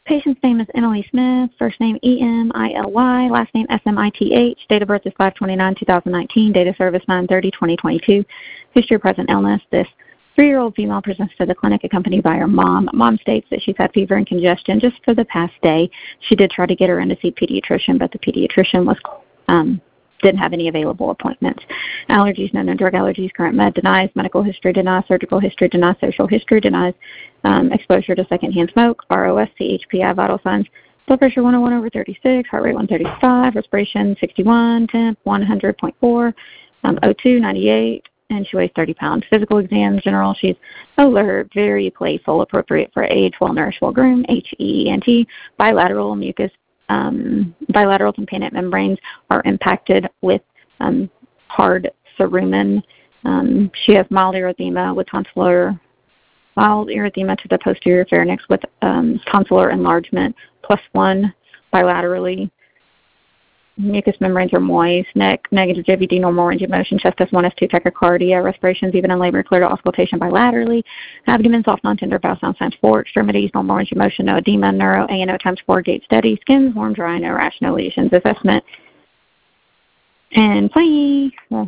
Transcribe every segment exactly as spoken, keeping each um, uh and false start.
Patient's name is Emily Smith, first name E M I L Y, last name S M I T H, date of birth is five twenty-nine two thousand nineteen, date of service nine thirty twenty twenty-two, history of present illness. This three-year-old female presents to the clinic accompanied by her mom. Mom states that she's had fever and congestion just for the past day. She did try to get her in to see a pediatrician, but the pediatrician was um, didn't have any available appointments. Allergies, no, no drug allergies, current med denies, medical history denies, surgical history denies, social history denies, um, exposure to secondhand smoke, R O S, C H P I, vital signs, blood pressure one oh one over thirty-six, heart rate one thirty-five, respiration sixty-one, temp one hundred point four, um, O two ninety-eight, and she weighs thirty pounds. Physical exam, general, she's alert, very playful, appropriate for age, well-nourished, well-groomed, H E E N T, bilateral mucus, um, bilateral tympanic membranes are impacted with um, hard cerumen. Um, she has mild erythema with tonsillar, mild erythema to the posterior pharynx with um, tonsillar enlargement, plus one bilaterally. Mucous membranes are moist, neck, negative J V D, normal range of motion, chest S one, S two, tachycardia, respirations, even in labor, clear to auscultation bilaterally, abdomen, soft, non-tender, bowel sounds times four, extremities, normal range of motion, no edema, neuro, A N O times four, gait steady, skin, warm, dry, no rash, no lesions, assessment, and play. Well,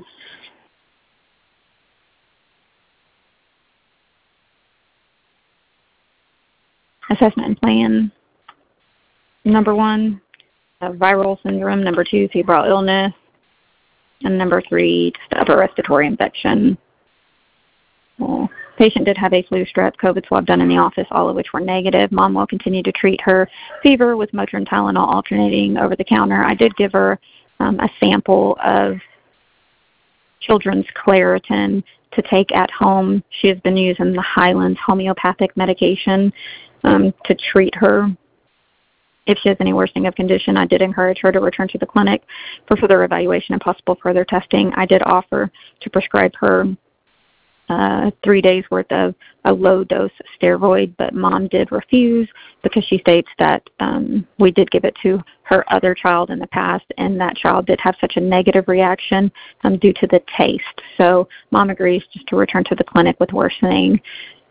assessment and plan. Number one, viral syndrome. Number two, febrile illness. And number three, just upper respiratory infection. Well, patient did have a flu, strep, COVID swab done in the office, all of which were negative. Mom will continue to treat her fever with Motrin Tylenol alternating over the counter. I did give her um, a sample of children's Claritin to take at home. She has been using the Highlands homeopathic medication um, to treat her. If she has any worsening of condition, I did encourage her to return to the clinic for further evaluation and possible further testing. I did offer to prescribe her uh, three days' worth of a low-dose steroid, but Mom did refuse because she states that um, we did give it to her other child in the past, and that child did have such a negative reaction um, due to the taste. So Mom agrees just to return to the clinic with worsening.